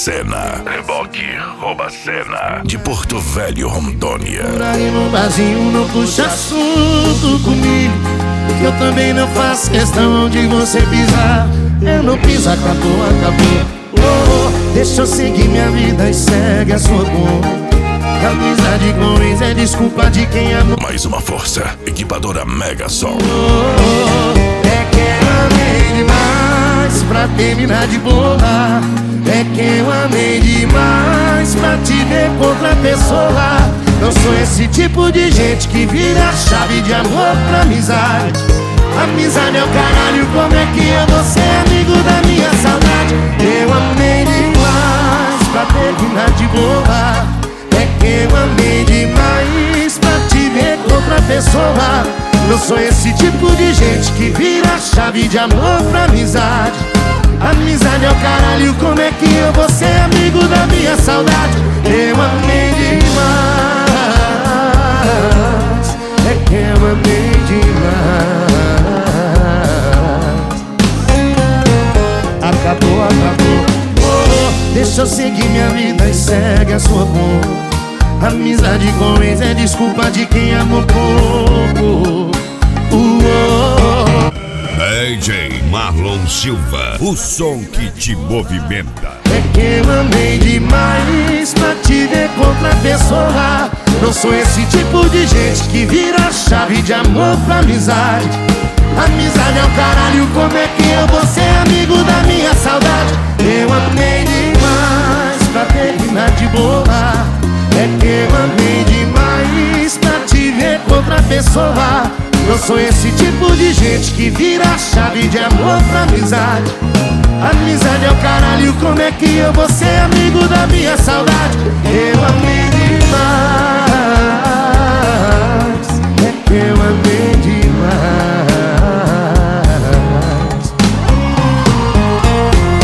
cena. Reboque rouba cena. De Porto Velho, Rondônia. Por aí no barzinho não puxa assunto comigo, que eu também não faço questão de você pisar. Eu não piso, acabou, acabou. Deixa eu seguir minha vida e segue a sua conta. Amizade com ex é desculpa de quem amou. Mais uma força, equipadora Mega Som. É que eu amei demais pra terminar de boa. É que eu amei demais pra te ver com outra pessoa. Não sou esse tipo de gente que vira a chave de amor pra amizade. Amizade é o caralho, como é que eu vou ser amigo da minha saudade? Eu amei demais pra terminar de boa. É que eu amei demais pra te ver com outra pessoa. Não sou esse tipo de gente que vira a chave de amor pra amizade. Amizade é o caralho, como é que eu vou ser amigo da minha saudade? Eu amei demais. É que eu amei demais. Acabou, acabou. Deixa eu seguir minha vida e segue a sua conta. Amizade com ex é desculpa de quem amou pouco. DJ Marlon Silva, o som que te movimenta. É que eu amei demais pra te ver com outra pessoa. Não sou esse tipo de gente que vira a chave de amor pra amizade. Amizade é o caralho, como é que eu vou ser amigo da minha saudade? Eu amei demais pra terminar de boa. É que eu amei demais pra te ver com outra pessoa. Não sou esse tipo de gente que vira a chave de amor pra amizade. Amizade é o caralho, como é que eu vou ser amigo da minha saudade? Eu amei demais. É que eu amei demais.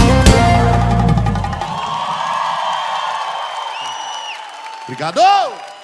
Obrigado!